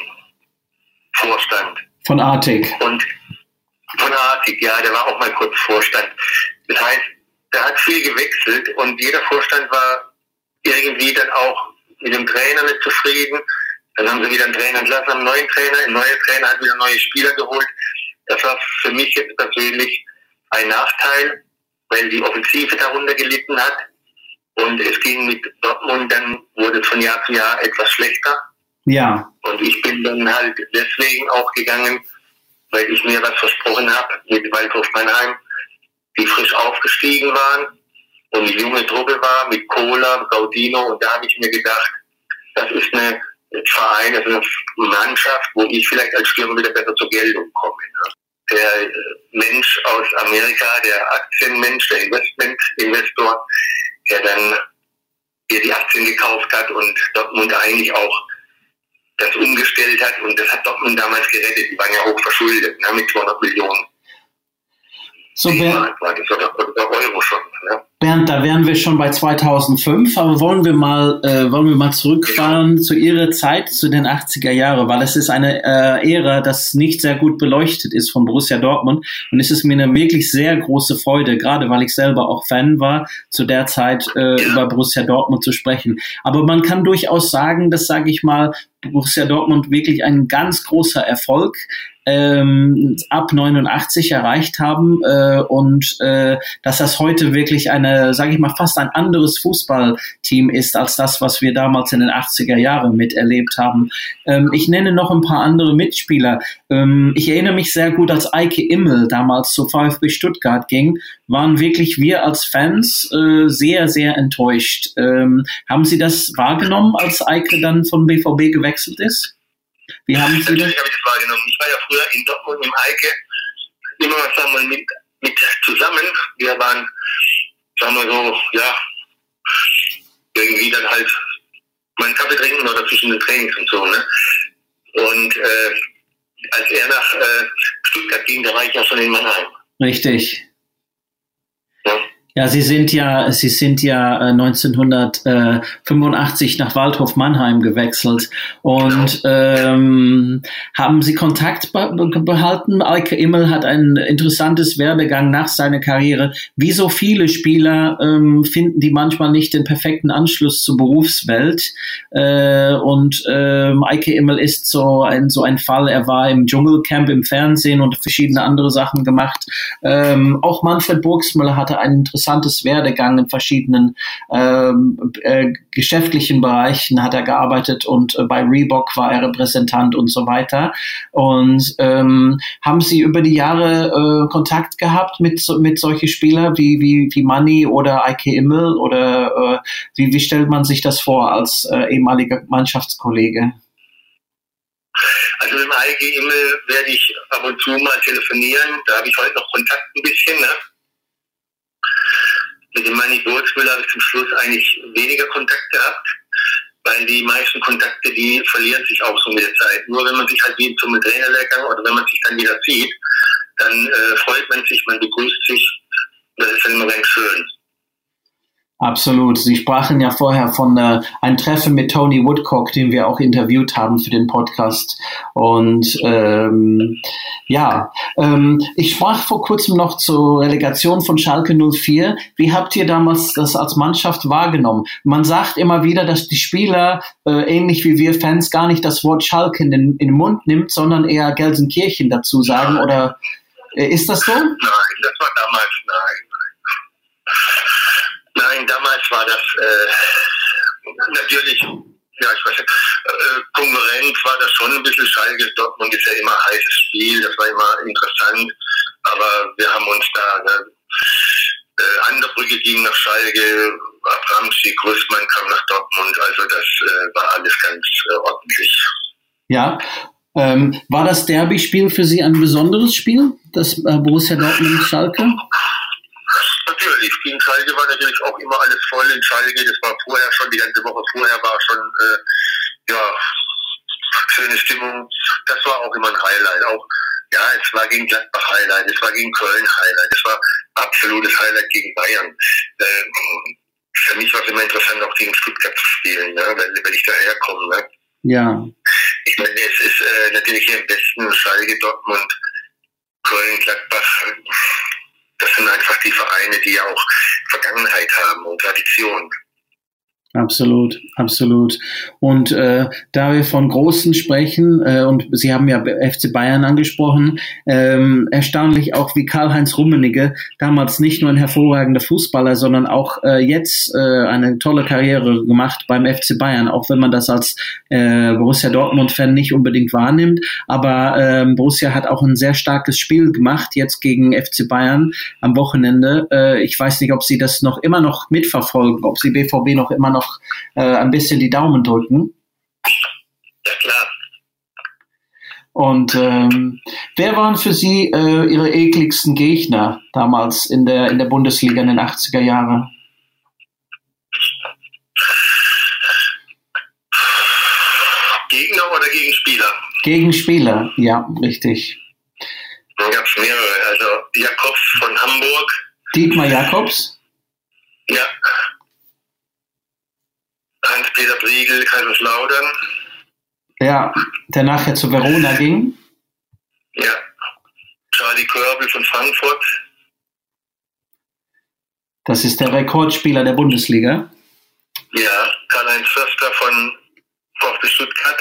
Vorstand. Von Artig. Und von Artig, ja, der war auch mal kurz Vorstand. Das heißt, der hat viel gewechselt und jeder Vorstand war irgendwie dann auch mit dem Trainer nicht zufrieden. Dann haben sie wieder einen Trainer entlassen, einen neuen Trainer, ein neuer Trainer hat wieder neue Spieler geholt. Das war für mich jetzt persönlich ein Nachteil, weil die Offensive darunter gelitten hat. Und es ging mit Dortmund, dann wurde es von Jahr zu Jahr etwas schlechter. Ja. Und ich bin dann halt deswegen auch gegangen, weil ich mir was versprochen habe mit Waldhof Mannheim, die frisch aufgestiegen waren und eine junge Truppe war mit Kohler, Gaudino. Und da habe ich mir gedacht, das ist eine Verein, das ist eine Mannschaft, wo ich vielleicht als Stürmer wieder besser zur Geltung komme. Ne? Der Mensch aus Amerika, der Aktienmensch, der Investmentinvestor, der dann hier die Aktien gekauft hat und Dortmund eigentlich auch das umgestellt hat. Und das hat Dortmund damals gerettet. Die waren ja hoch verschuldet, ne, mit zweihundert Millionen. So, Bernd, war das oder Euro schon, ne? Bernd, da wären wir schon bei zweitausendfünf, aber wollen wir mal, äh, wollen wir mal zurückfahren ja. zu Ihrer Zeit, zu den achtziger Jahren, weil es ist eine äh, Ära, das nicht sehr gut beleuchtet ist von Borussia Dortmund und es ist mir eine wirklich sehr große Freude, gerade weil ich selber auch Fan war, zu der Zeit äh, ja. über Borussia Dortmund zu sprechen. Aber man kann durchaus sagen, dass, sage ich mal, Borussia Dortmund wirklich ein ganz großer Erfolg ähm, ab neunundachtzig erreicht haben äh, und äh, dass das heute wirklich eine, sage ich mal, fast ein anderes Fußballteam ist als das, was wir damals in den achtziger Jahren miterlebt haben. Ähm, ich nenne noch ein paar andere Mitspieler. Ähm, ich erinnere mich sehr gut, als Eike Immel damals zu VfB Stuttgart ging, waren wirklich wir als Fans äh, sehr, sehr enttäuscht. Ähm, haben Sie das wahrgenommen, als Eike dann vom B V B gewechselt ist? Wie haben Sie das? Natürlich habe ich das wahrgenommen. Ich war ja früher in Dortmund mit Eike immer, sagen wir, mit, mit zusammen. Wir waren sagen wir so, ja, irgendwie dann halt mal einen Kaffee trinken oder zwischen den Trainings und so, ne? Und äh, als er nach äh, Stuttgart ging, da war ich ja schon in Mannheim. Richtig. Ja. Ja, Sie sind ja, Sie sind ja neunzehnhundertfünfundachtzig nach Waldhof Mannheim gewechselt und ähm, haben Sie Kontakt behalten? Eike Immel hat ein interessantes Werdegang nach seiner Karriere. Wie so viele Spieler ähm, finden die manchmal nicht den perfekten Anschluss zur Berufswelt. Äh, und ähm, Eike Immel ist so ein so ein Fall. Er war im Dschungelcamp im Fernsehen und verschiedene andere Sachen gemacht. Ähm, auch Manfred Burgsmüller hatte einen interessanten Werdegang in verschiedenen ähm, äh, geschäftlichen Bereichen hat er gearbeitet und äh, bei Reebok war er Repräsentant und so weiter. Und ähm, haben Sie über die Jahre äh, Kontakt gehabt mit mit solchen Spielern wie wie wie Manni oder Eike Immel oder äh, wie wie stellt man sich das vor als äh, ehemaliger Mannschaftskollege? Also mit Eike Immel werde ich ab und zu mal telefonieren. Da habe ich heute noch Kontakt ein bisschen, ne? Mit dem Manni Burgsmüller habe ich zum Schluss eigentlich weniger Kontakt gehabt, weil die meisten Kontakte, die verlieren sich auch so mit der Zeit. Nur wenn man sich halt wie zum Trainerlehrgang oder wenn man sich dann wieder sieht, dann äh, freut man sich, man begrüßt sich. Das ist dann immer ganz schön. Absolut. Sie sprachen ja vorher von äh, einem Treffen mit Tony Woodcock, den wir auch interviewt haben für den Podcast. Und ähm, ja, ähm, ich sprach vor kurzem noch zur Relegation von Schalke null vier. Wie habt ihr damals das als Mannschaft wahrgenommen? Man sagt immer wieder, dass die Spieler, äh, ähnlich wie wir Fans, gar nicht das Wort Schalke in den, in den Mund nimmt, sondern eher Gelsenkirchen dazu sagen. Nein. Oder äh, ist das so? Nein, das war damals, nein. Nein, damals war das äh, natürlich, ja, ich weiß nicht, äh, Konkurrenz war das schon ein bisschen. Schalke, Dortmund ist ja immer ein heißes Spiel, das war immer interessant, aber wir haben uns da, ne, äh, Anderbrücke ging nach Schalke, Abramschi, Größmann kam nach Dortmund, also das äh, war alles ganz äh, ordentlich. Ja, ähm, war das Derby-Spiel für Sie ein besonderes Spiel, das äh, Borussia Dortmund-Schalke? Natürlich, gegen Schalke war natürlich auch immer alles voll in Schalke, das war vorher schon, die ganze Woche vorher war schon, äh, ja, schöne Stimmung, das war auch immer ein Highlight, auch, ja, es war gegen Gladbach Highlight, es war gegen Köln Highlight, es war absolutes Highlight gegen Bayern. Äh, für mich war es immer interessant, auch gegen Stuttgart zu spielen, ne, wenn, wenn ich daherkomme, ne. Ja. Ich meine, es ist äh, natürlich hier im Westen Schalke, Dortmund, Köln, Gladbach. Das sind einfach die Vereine, die ja auch Vergangenheit haben und Tradition. Absolut, absolut. Und äh, da wir von Großen sprechen, äh, und Sie haben ja F C Bayern angesprochen, ähm, erstaunlich auch, wie Karl-Heinz Rummenigge damals nicht nur ein hervorragender Fußballer, sondern auch äh, jetzt äh, eine tolle Karriere gemacht beim F C Bayern, auch wenn man das als äh, Borussia Dortmund-Fan nicht unbedingt wahrnimmt. Aber äh, Borussia hat auch ein sehr starkes Spiel gemacht, jetzt gegen F C Bayern am Wochenende. Äh, ich weiß nicht, ob Sie das noch immer noch mitverfolgen, ob Sie B V B noch immer noch noch äh, ein bisschen die Daumen drücken. Ja, klar. Und ähm, wer waren für Sie äh, Ihre ekligsten Gegner damals in der in der Bundesliga in den achtziger Jahren? Gegner oder Gegenspieler? Gegenspieler, ja, richtig. Da gab es mehrere. Also Jakobs von Hamburg. Dietmar Jakobs? Ja. Hans-Peter Briegel, Kaiserslautern. Ja, der nachher zu Verona ging. Ja. Charlie Körbel von Frankfurt. Das ist der Rekordspieler der Bundesliga. Ja, Karl-Heinz Förster von VfB Stuttgart.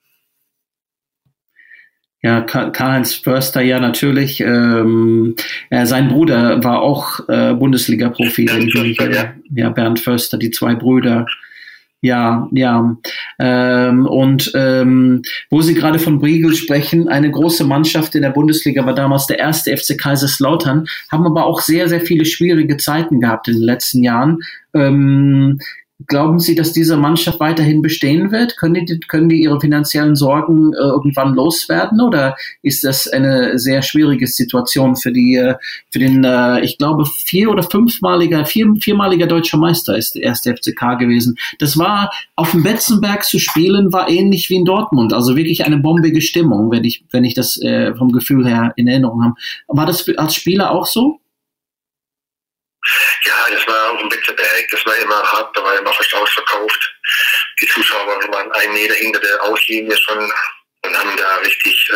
Ja, Karl-Heinz Förster, ja, natürlich. Ähm, äh, sein Bruder war auch äh, Bundesliga-Profi. Bernd Förster, ja. ja, Bernd Förster, die zwei Brüder. Ja, ja. Ähm, und ähm, wo Sie gerade von Briegel sprechen, eine große Mannschaft in der Bundesliga war damals der erste F C Kaiserslautern, haben aber auch sehr, sehr viele schwierige Zeiten gehabt in den letzten Jahren. Ähm, Glauben Sie, dass diese Mannschaft weiterhin bestehen wird? Können die, können die ihre finanziellen Sorgen äh, irgendwann loswerden? Oder ist das eine sehr schwierige Situation für die, äh, für den, äh, ich glaube, vier- oder fünfmaliger, vier, viermaliger deutscher Meister ist der erste F C K gewesen. Das war, auf dem Betzenberg zu spielen, war ähnlich wie in Dortmund. Also wirklich eine bombige Stimmung, wenn ich, wenn ich das äh, vom Gefühl her in Erinnerung habe. War das für, als Spieler auch so? Ja, das war auf dem Betzenberg, das war immer hart, da war immer fast ausverkauft. Die Zuschauer waren einen Meter hinter der Auslinie schon und haben da richtig,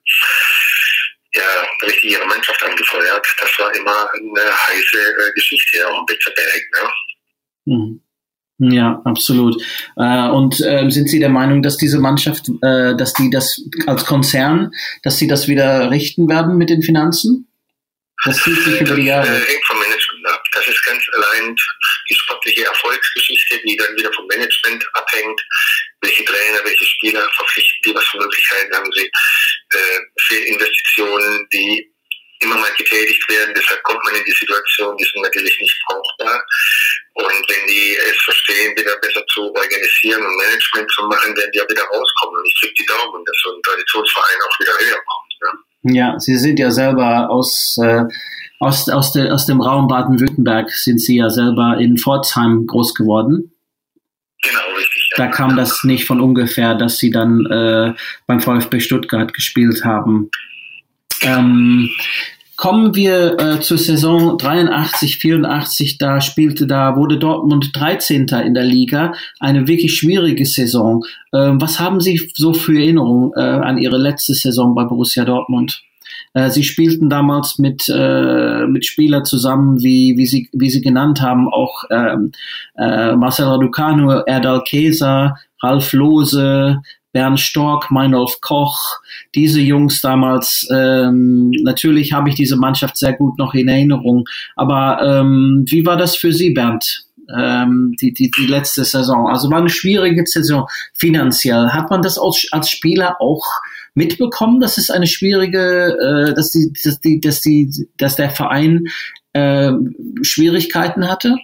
äh, ja, richtig ihre Mannschaft angefeuert. Das war immer eine heiße äh, Geschichte auf dem Betzenberg, ne? Hm. Ja, absolut. Äh, und äh, sind Sie der Meinung, dass diese Mannschaft, äh, dass die das als Konzern, dass sie das wieder richten werden mit den Finanzen? Das zieht sich über die Jahre. Das hängt vom Management ab. Das ist ganz allein die sportliche Erfolgsgeschichte, die dann wieder vom Management abhängt. Welche Trainer, welche Spieler verpflichten die, was für Möglichkeiten haben sie äh, für Investitionen, die immer mal getätigt werden. Deshalb kommt man in die Situation, die sind natürlich nicht brauchbar. Und wenn die es verstehen, wieder besser zu organisieren und Management zu machen, werden die ja wieder rauskommen. Und ich drücke die Daumen, dass so ein Traditionsverein auch wieder höher kommt. Ne? Ja, Sie sind ja selber aus, äh, aus, aus, de, aus dem Raum Baden-Württemberg, sind Sie ja selber in Pforzheim groß geworden. Genau, richtig. Ja. Da kam das nicht von ungefähr, dass Sie dann äh, beim VfB Stuttgart gespielt haben. Ähm, kommen wir äh, zur Saison dreiundachtzig, vierundachtzig, da spielte, da wurde Dortmund dreizehnter in der Liga, eine wirklich schwierige Saison. Ähm, was haben Sie so für Erinnerungen äh, an Ihre letzte Saison bei Borussia Dortmund? Äh, Sie spielten damals mit äh, mit Spielern zusammen, wie wie Sie wie Sie genannt haben, auch ähm, äh, Marcel Raducanu, Erdal Keser, Ralf Lohse, Bernd Stork, Meinolf Koch, diese Jungs damals, ähm, natürlich habe ich diese Mannschaft sehr gut noch in Erinnerung, aber ähm, wie war das für Sie, Bernd, ähm, die, die, die letzte Saison? Also war eine schwierige Saison finanziell. Hat man das als, als Spieler auch mitbekommen, dass es eine schwierige, äh, dass die, dass die, dass die, dass der Verein äh, Schwierigkeiten hatte?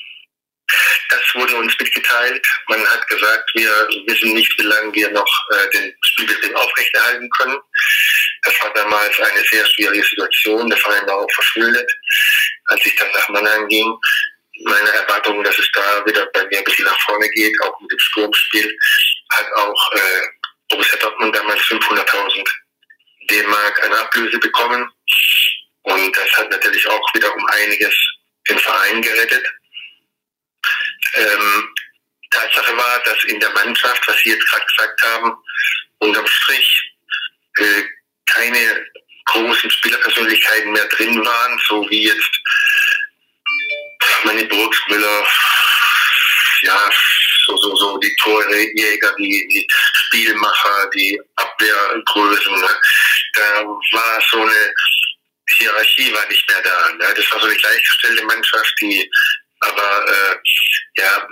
Das wurde uns mitgeteilt. Man hat gesagt, wir wissen nicht, wie lange wir noch äh, den Spielbetrieb aufrechterhalten können. Das war damals eine sehr schwierige Situation. Der Verein war auch verschuldet. Als ich dann nach Mannheim ging, meine Erwartung, dass es da wieder bei mir ein bisschen nach vorne geht, auch mit dem Sturmspiel, hat auch äh, Borussia Dortmund damals fünfhunderttausend D-Mark eine Ablöse bekommen. Und das hat natürlich auch wieder um einiges den Verein gerettet. Ähm, Tatsache war, dass in der Mannschaft, was Sie jetzt gerade gesagt haben, unterm Strich äh, keine großen Spielerpersönlichkeiten mehr drin waren, so wie jetzt Manni Burgsmüller, ja, so, so, so die Torjäger, die, die Spielmacher, die Abwehrgrößen. Ne? Da war so eine Hierarchie war nicht mehr da. Ne? Das war so eine gleichgestellte Mannschaft, die aber äh, ja,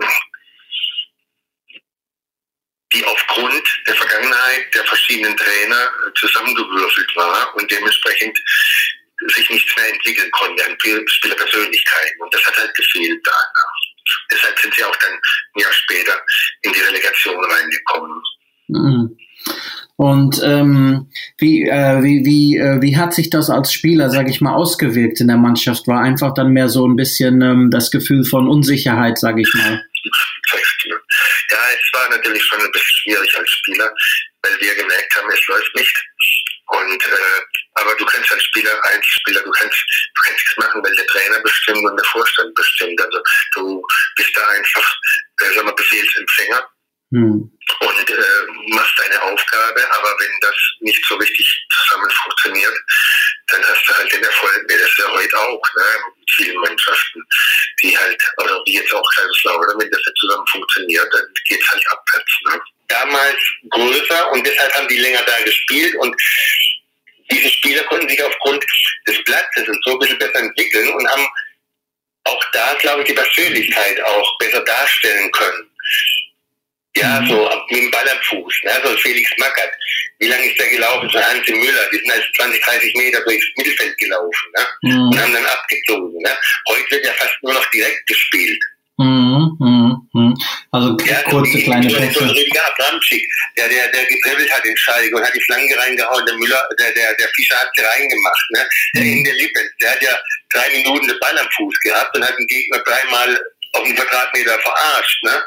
die aufgrund der Vergangenheit der verschiedenen Trainer zusammengewürfelt war und dementsprechend sich nichts mehr entwickeln konnte an Spielerpersönlichkeiten. Und das hat halt gefehlt da. Ne? Deshalb sind sie auch dann ein Jahr später in die Relegation reingekommen. Mhm. Und ähm, wie, äh, wie, wie, äh, wie hat sich das als Spieler, sage ich mal, ausgewirkt in der Mannschaft? War einfach dann mehr so ein bisschen ähm, das Gefühl von Unsicherheit, sage ich mal. Ja, es war natürlich schon ein bisschen schwierig als Spieler, weil wir gemerkt haben, es läuft nicht. Und äh, aber du kannst als Spieler, Einzelspieler, du kannst, du kannst nichts machen, weil der Trainer bestimmt und der Vorstand bestimmt. Also du bist da einfach, äh, sagen wir, Befehlsempfänger. Hm. Und äh, machst deine Aufgabe, aber wenn das nicht so richtig zusammen funktioniert, dann hast du halt den Erfolg, wie das ja heute auch, ne, mit vielen Mannschaften, die halt, oder wie jetzt auch Kaiserslautern, wenn das nicht zusammen funktioniert, dann geht's halt abwärts. Ne. Damals größer und deshalb haben die länger da gespielt und diese Spieler konnten sich aufgrund des Platzes und so ein bisschen besser entwickeln und haben auch da, glaube ich, die Persönlichkeit auch besser darstellen können. Ja, so mit dem Ball am Fuß, ne? So Felix Magath. Wie lange ist der gelaufen? So Hansi Müller, die sind als zwanzig, dreißig Meter durchs Mittelfeld gelaufen, ne? Mhm. Und haben dann abgezogen, ne? Heute wird ja fast nur noch direkt gespielt. Mhm, mhm, mhm. Also ja, kurze, kleine Pässe. Rüdiger Abramczyk, der, der, der gedribbelt hat in Schalke und hat die Flanke reingehauen, der Müller, der, der, der Fischer hat sie reingemacht, ne? Der Mhm. Ende Lippens, der hat ja drei Minuten den Ball am Fuß gehabt und hat den Gegner dreimal auf den Quadratmeter verarscht, ne?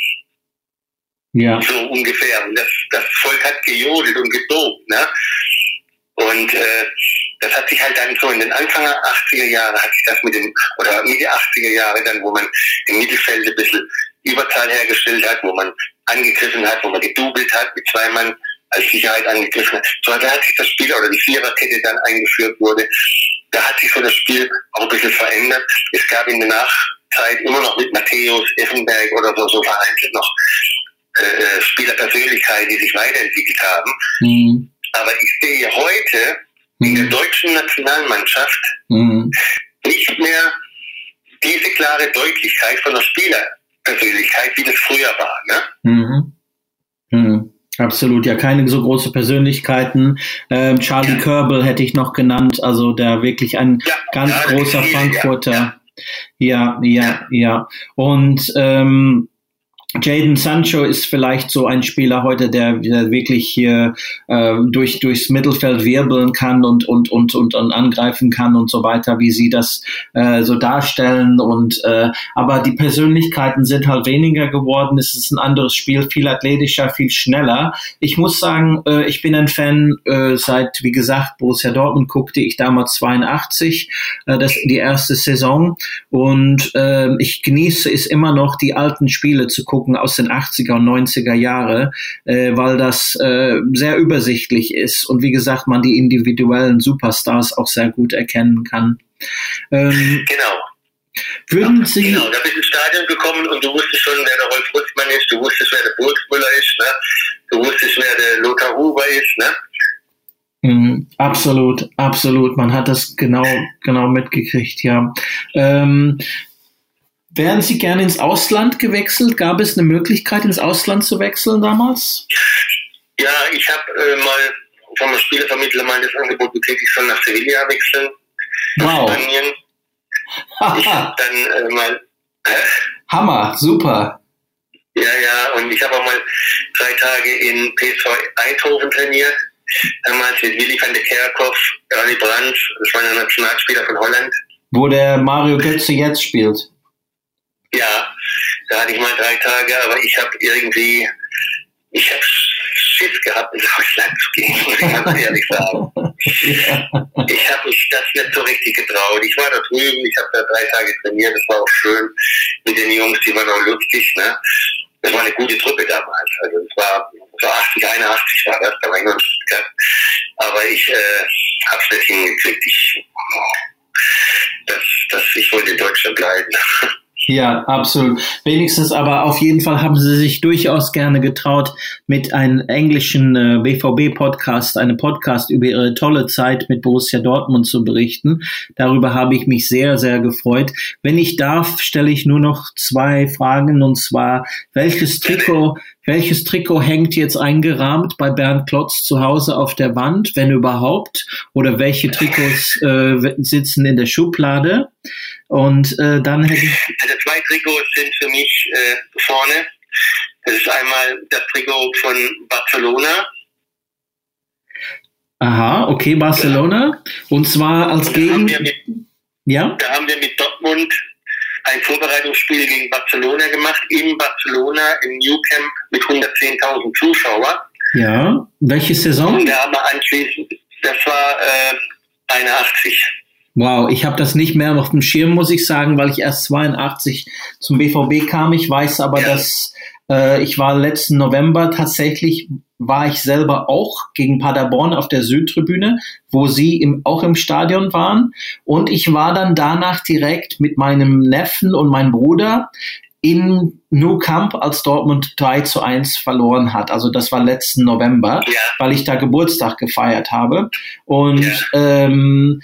Ja. So ungefähr. Und das, das Volk hat gejodelt und getobt, ne? Und äh, das hat sich halt dann so in den Anfang achtziger Jahre hat sich das mit den, oder Mitte achtziger Jahre dann, wo man im Mittelfeld ein bisschen Überzahl hergestellt hat, wo man angegriffen hat, wo man gedoubelt hat, mit zwei Mann als Sicherheit angegriffen hat. So, da hat sich das Spiel, oder die Viererkette dann eingeführt wurde, da hat sich so das Spiel auch ein bisschen verändert. Es gab in der Nachzeit immer noch mit Matthäus, Effenberg oder so, so vereinzelt noch äh, Spielerpersönlichkeiten, die sich weiterentwickelt haben. Mhm. Aber ich sehe heute in der deutschen Nationalmannschaft Mhm. nicht mehr diese klare Deutlichkeit von der Spielerpersönlichkeit, wie das früher war. Ne? Mhm. Mhm. Absolut, ja, keine so große Persönlichkeiten. Ähm, Charlie Ja. Körbel hätte ich noch genannt, also der wirklich ein Ja, ganz ja, großer viele, Frankfurter. ja. Ja, ja, ja. Und ähm, Jadon Sancho ist vielleicht so ein Spieler heute, der, der wirklich hier äh, durch durchs Mittelfeld wirbeln kann und und und und, und angreifen kann und so weiter, wie sie das äh, so darstellen. Und äh, aber die Persönlichkeiten sind halt weniger geworden. Es ist ein anderes Spiel, viel athletischer, viel schneller. Ich muss sagen, äh, ich bin ein Fan äh, seit, wie gesagt, Borussia Dortmund guckte ich damals zweiundachtzig, äh, das die erste Saison, und äh, ich genieße es immer noch, die alten Spiele zu gucken aus den achtziger und neunziger Jahre, äh, weil das äh, sehr übersichtlich ist und wie gesagt, man die individuellen Superstars auch sehr gut erkennen kann. Ähm, Genau. würden Sie... Genau, da bist du ins Stadion gekommen und du wusstest schon, wer der Rolf Rutzmann ist, du wusstest, wer der Burgsmüller ist, ne? Du wusstest, wer der Lothar Huber ist, ne? Mhm, absolut, absolut. Man hat das genau, genau mitgekriegt, ja. Ähm, wären Sie gerne ins Ausland gewechselt? Gab es eine Möglichkeit, ins Ausland zu wechseln damals? Ja, ich habe äh, mal vom Spielervermittler mal das Angebot gekriegt, ich soll nach Sevilla wechseln, nach Wow. Spanien. Ich habe dann äh, mal, äh, Hammer, super. ja, ja, und ich habe auch mal drei Tage in P S V Eindhoven trainiert, damals mit Willy van der Kerkhoff, Rani Brandt, das war ein Nationalspieler von Holland. Wo der Mario Götze jetzt spielt. Ja, da hatte ich mal drei Tage, aber ich habe irgendwie, ich habe Schiss gehabt, ins Ausland zu gehen, muss ich ganz ehrlich sagen. Ich habe mich das nicht so richtig getraut. Ich war da drüben, ich habe da drei Tage trainiert, das war auch schön mit den Jungs, die waren auch lustig, ne? Das war eine gute Truppe damals. Also es war so achtzig, einundachtzig war das, da war ich noch in Stuttgart. Aber ich äh, habe es nicht hingekriegt. Ich, das, das, ich wollte in Deutschland bleiben. Ja, absolut. Wenigstens aber auf jeden Fall haben Sie sich durchaus gerne getraut, mit einem englischen äh, B V B-Podcast, einem Podcast über Ihre tolle Zeit mit Borussia Dortmund zu berichten. Darüber habe ich mich sehr, sehr gefreut. Wenn ich darf, stelle ich nur noch zwei Fragen, und zwar, welches Trikot, welches Trikot hängt jetzt eingerahmt bei Bernd Klotz zu Hause auf der Wand, wenn überhaupt? Oder welche Trikots äh, sitzen in der Schublade? Und äh, dann hätte ich... Also zwei Trikots sind für mich äh, vorne. Das ist einmal das Trikot von Barcelona. Aha, okay, Barcelona. Und zwar als Und da haben wir Gegen... mit, Ja? da haben wir mit Dortmund ein Vorbereitungsspiel gegen Barcelona gemacht, in Barcelona im New Camp mit hundertzehntausend Zuschauer. Ja. Welche Saison? Und da haben wir anschließend, das war äh, einundachtzig. Wow, ich habe das nicht mehr auf dem Schirm, muss ich sagen, weil ich erst zweiundachtzig zum B V B kam. Ich weiß aber, Ja. dass äh, ich war letzten November tatsächlich, war ich selber auch gegen Paderborn auf der Südtribüne, wo Sie im, auch im Stadion waren. Und ich war dann danach direkt mit meinem Neffen und meinem Bruder in Nou Camp, als Dortmund drei zu eins verloren hat. Also das war letzten November, Ja. weil ich da Geburtstag gefeiert habe. Und Ja. ähm,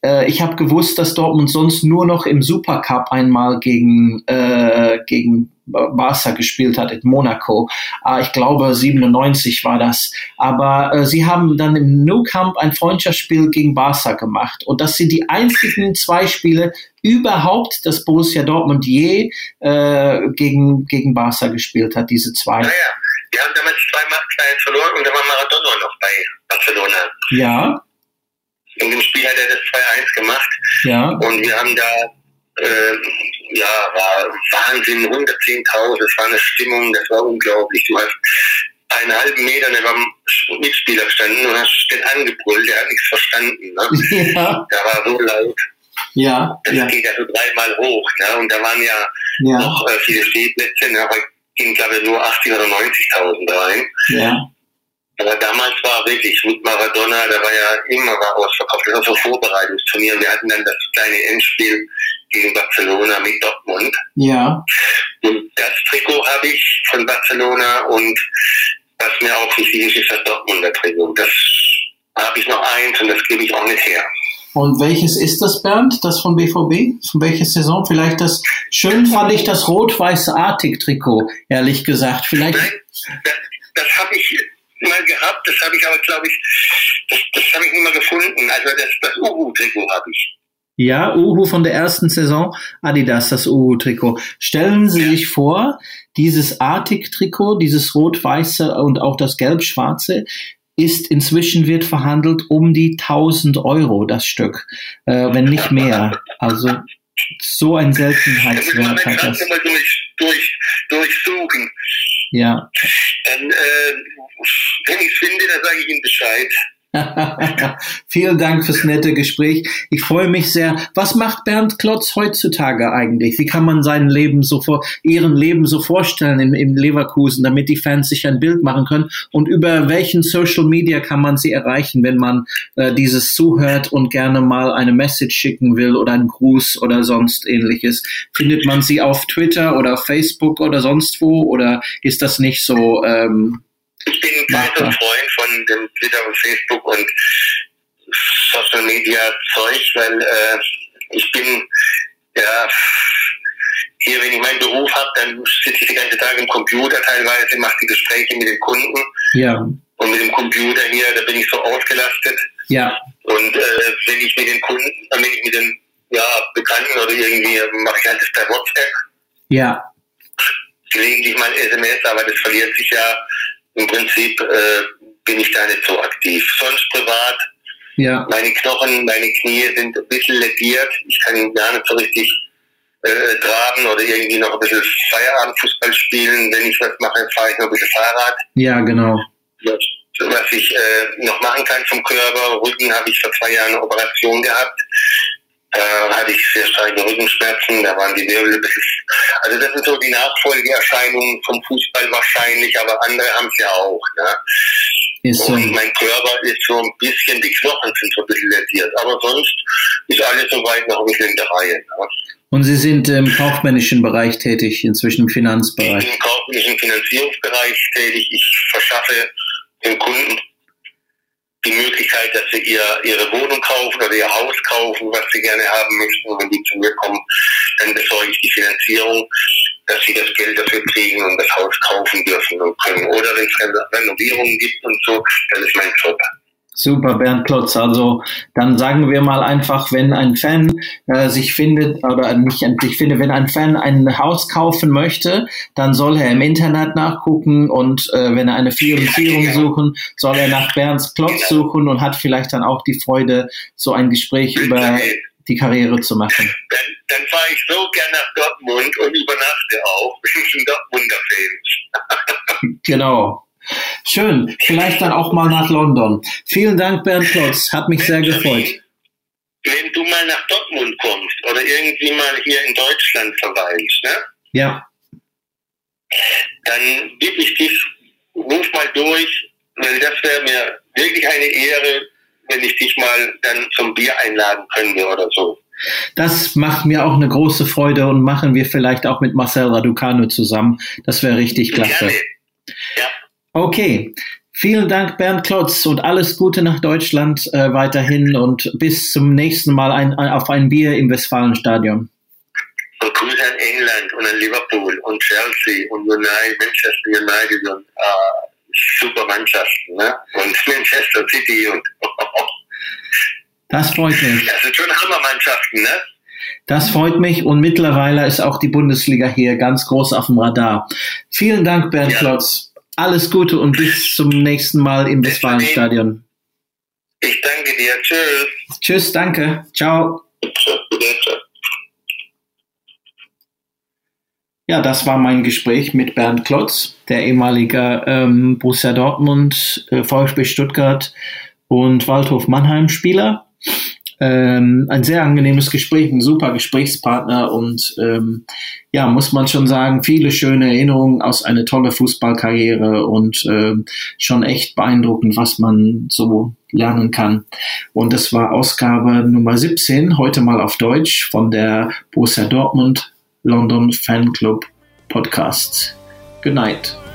äh, ich habe gewusst, dass Dortmund sonst nur noch im Supercup einmal gegen, äh, gegen Barca gespielt hat in Monaco. Äh, ich glaube siebenundneunzig war das. Aber äh, sie haben dann im Nou Camp ein Freundschaftsspiel gegen Barca gemacht. Und das sind die einzigen zwei Spiele überhaupt, dass Borussia Dortmund je äh, gegen, gegen Barca gespielt hat, diese zwei. Naja, wir haben damals zweimal zwei verloren und da war Maradona noch bei Barcelona. Ja. In dem Spiel hat er das zwei eins gemacht. Ja. Und wir haben da Äh, ja, war Wahnsinn, hundertzehntausend, das war eine Stimmung, das war unglaublich. Du hast einen halben Meter neben dem Mitspieler gestanden und hast den angebrüllt, der hat nichts verstanden. Ne? Ja. Der war so laut. Ja. Das ja. geht ja so dreimal hoch. Ne? Und da waren ja, ja. noch äh, viele Stehplätze, ne? Aber ging glaube ich nur achtzig oder neunzigtausend rein. Ja. Aber damals war wirklich mit Maradona, da war ja immer war ausverkauft. Das war so ein Vorbereitungsturnier. Wir hatten dann das kleine Endspiel gegen Barcelona mit Dortmund. Ja. Und das Trikot habe ich von Barcelona und was mir auch wichtig ist, ist das Dortmunder Trikot. Das habe ich noch eins und das gebe ich auch nicht her. Und welches ist das, Bernd? Das von B V B? Von welcher Saison? Vielleicht das, schön fand ich das rot-weiße Arctic-Trikot, ehrlich gesagt. Vielleicht. Nein, das, das habe ich mal gehabt, das habe ich aber, glaube ich, das, das habe ich nicht mehr gefunden. Also das, das Uhu-Trikot habe ich. Ja, Uhu von der ersten Saison, Adidas, das Uhu-Trikot. Stellen Sie sich vor, dieses Arctic-Trikot, dieses rot-weiße und auch das gelb-schwarze, ist inzwischen wird verhandelt um die tausend Euro das Stück, äh, wenn nicht mehr. Also so ein Seltenheitswert hat das. Mal durch, durch, durchsuchen. Ja. Dann, äh, wenn ich es finde, dann sage ich Ihnen Bescheid. Vielen Dank fürs nette Gespräch. Ich freue mich sehr. Was macht Bernd Klotz heutzutage eigentlich? Wie kann man sein Leben so vor, ihren Leben so vorstellen in, in Leverkusen, damit die Fans sich ein Bild machen können? Und über welchen Social Media kann man sie erreichen, wenn man äh, dieses zuhört und gerne mal eine Message schicken will oder einen Gruß oder sonst ähnliches? Findet man sie auf Twitter oder Facebook oder sonst wo? Oder ist das nicht so? Ähm, Ich bin kein so Freund von dem Twitter und Facebook und Social Media Zeug, weil äh, ich bin, ja, hier, wenn ich meinen Beruf habe, dann sitze ich die ganze Tag im Computer teilweise, mache die Gespräche mit den Kunden. Ja. Und mit dem Computer hier, da bin ich so ausgelastet. Ja. Und äh, wenn ich mit den Kunden, wenn ich mit den ja, Bekannten oder irgendwie, mache ich halt das per WhatsApp. Ja. Gelegentlich mal S M S, aber das verliert sich ja. Im Prinzip äh, bin ich da nicht so aktiv. Sonst privat, ja. Meine Knochen, meine Knie sind ein bisschen lediert. Ich kann gar nicht so richtig äh, traben oder irgendwie noch ein bisschen Feierabendfußball spielen. Wenn ich was mache, fahre ich noch ein bisschen Fahrrad. Ja, genau. Was, was ich äh, noch machen kann vom Körper. Rücken habe ich vor zwei Jahren eine Operation gehabt. Da hatte ich sehr starke Rückenschmerzen, da waren die Wirbel ein bisschen. Also das sind so die Nachfolgeerscheinungen vom Fußball wahrscheinlich, aber andere haben es ja auch. Ne? Ist so. Und mein Körper ist so ein bisschen, die Knochen sind so ein bisschen lediert, aber sonst ist alles soweit noch ein bisschen in der Reihe. Ne? Und Sie sind im kaufmännischen Bereich tätig, inzwischen im Finanzbereich? Ich bin im kaufmännischen Finanzierungsbereich tätig. Ich verschaffe dem Kunden die Möglichkeit, dass sie ihr, ihre Wohnung kaufen oder ihr Haus kaufen, was sie gerne haben möchten. Und wenn die zu mir kommen, dann besorge ich die Finanzierung, dass sie das Geld dafür kriegen und das Haus kaufen dürfen und können. Oder wenn es Renovierungen gibt und so, dann ist mein Job. Super, Bernd Klotz. Also dann sagen wir mal einfach, wenn ein Fan äh, sich findet, oder nicht sich findet, wenn ein Fan ein Haus kaufen möchte, dann soll er im Internet nachgucken und äh, wenn er eine Finanzierung ja, genau. suchen, soll er nach Bernd Klotz genau. suchen und hat vielleicht dann auch die Freude, so ein Gespräch ja, über ja. die Karriere zu machen. Dann, dann fahre ich so gern nach Dortmund und übernachte auch. Ich bin ein Dortmunder Fan. Genau. Schön, vielleicht dann auch mal nach London. Vielen Dank, Bernd Klotz, hat mich sehr gefreut. Wenn du mal nach Dortmund kommst oder irgendwie mal hier in Deutschland verweilst, ne? Ja. Dann bitte ich dich, ruf mal durch, weil das wäre mir wirklich eine Ehre, wenn ich dich mal dann zum Bier einladen könnte oder so. Das macht mir auch eine große Freude und machen wir vielleicht auch mit Marcel Raducanu zusammen. Das wäre richtig klasse. Gerne. Ja. Okay. Vielen Dank, Bernd Klotz, und alles Gute nach Deutschland äh, weiterhin und bis zum nächsten Mal ein, ein, auf ein Bier im Westfalenstadion. Und Grüße an England und an Liverpool und Chelsea und United, Manchester United und äh, super Mannschaften, ne? Und Manchester City und das freut mich. Das sind schon Hammermannschaften, ne? Das freut mich und mittlerweile ist auch die Bundesliga hier ganz groß auf dem Radar. Vielen Dank, Bernd ja. Klotz. Alles Gute und bis zum nächsten Mal im Westfalenstadion. Ich danke dir. Tschüss. Tschüss, danke. Ciao. Ja, das war mein Gespräch mit Bernd Klotz, der ehemalige ähm, Borussia Dortmund, äh, VfB Stuttgart und Waldhof Mannheim Spieler. Ähm, ein sehr angenehmes Gespräch, ein super Gesprächspartner und ähm, ja, muss man schon sagen, viele schöne Erinnerungen aus einer tolle Fußballkarriere und ähm, schon echt beeindruckend, was man so lernen kann. Und das war Ausgabe Nummer siebzehn, heute mal auf Deutsch von der Borussia Dortmund London Fanclub Podcast. Good night.